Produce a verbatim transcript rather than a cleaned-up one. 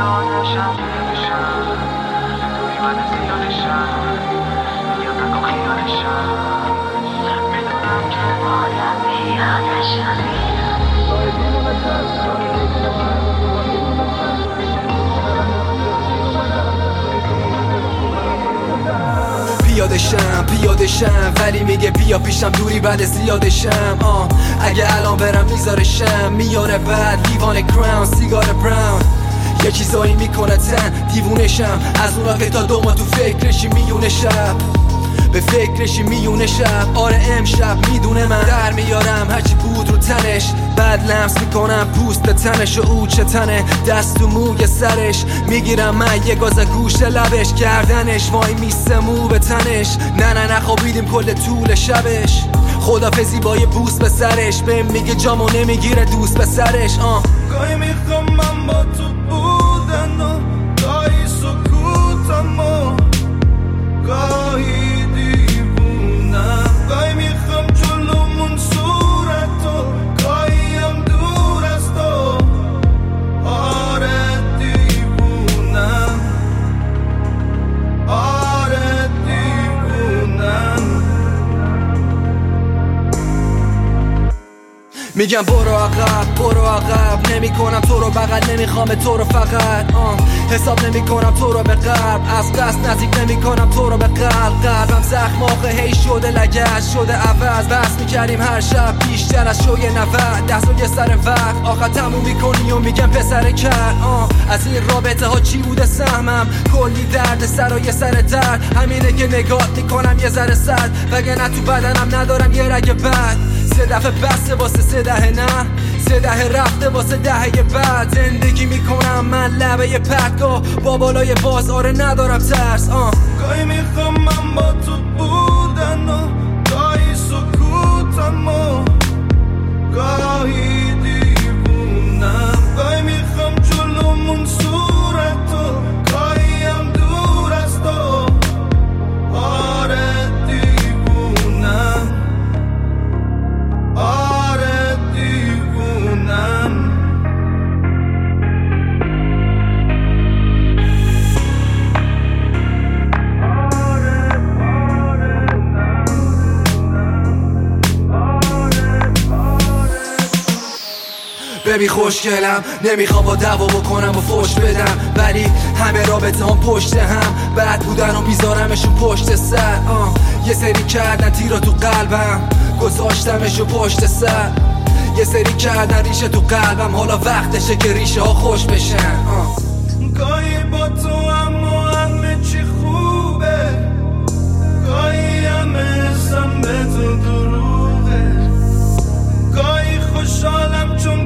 زیادشم زیادشم توی من زیادشم میگم نکن خیالشم میدونم که باید بیادشم پیادشم پیادشم ولی میگه بیا پیشم دوری بعد زیادشم آه اگه الان برم میذارشم میاره بعد لیوان کراون سیگار براون یه چیزایی میکنه تن دیوونشم از اونا که تا دو ما تو فکرشی میونه شب به فکرشی میونه شب آره امشب میدونه من در میارم هرچی بود رو تنش بعد لمس میکنم پوست تنش و او چه تنه دست و موی سرش میگیرم من یه گاز گوش لبش گردنش وای میسته مو به تنش نه نه نخوابیدیم کل طول شبش خدافزی با یه بوس به سرش بهم میگه جامو نمیگیره دوست به سرش آه گاهی میخوام من با تو بودن و گاهی سکوتم و گاهی دیوونم گاهی میخوام جلومون صورت و گاهی هم دور از تو آره دیوونم آره دیوونم میگم برو عقب برو عقب نمی کنم تو رو بغل نمیخوام تو رو فقط آه حساب نمی کنم تو رو به قلب از قصد نزدیک نمی کنم تو رو به قلب قلبم زخم آخه هی شده لگش شده عوض بس میکردیم هر شب بیشتر از شوی نود دست و یه سر وقت آخه تموم میکنی و میگم پسر کرد آه از این رابطه ها چی بوده سهمم کلی درد سر و یه سر درد همینه که نگاه میکنم یه ذره سرد وگرنه تو بدنم ندارم یه رگ بد سه دفعه بسته واسه سه دهه نه سه دهه رفته واسه دهه بعد زندگی میکنم من لبه پرتگاه با بالای بازاره ندارم ترس آه گاهی میخوام من با تو بودن و گاهی سکوتم و گاهی دیوونم گاهی میخوام جلومون صورت و گاهی هم دور از تو آره دیوونم آره دیوونم ببی خوشگلم نمیخوام با دعوا بکنم و فوش بدم ولی همه رابطه هم پشت هم بعد بودن و میذارمشون پشت سر آه. یه سری کردن تیرا تو قلبم گذاشتمشو پشت سر یه سری کردن ریشه تو قلبم حالا وقتشه که ریشه ها خوش بشن آه. گاهی با تو اما همه چی خوبه گاهی همه حسم به تو دروغه گاهی خوشحالم چون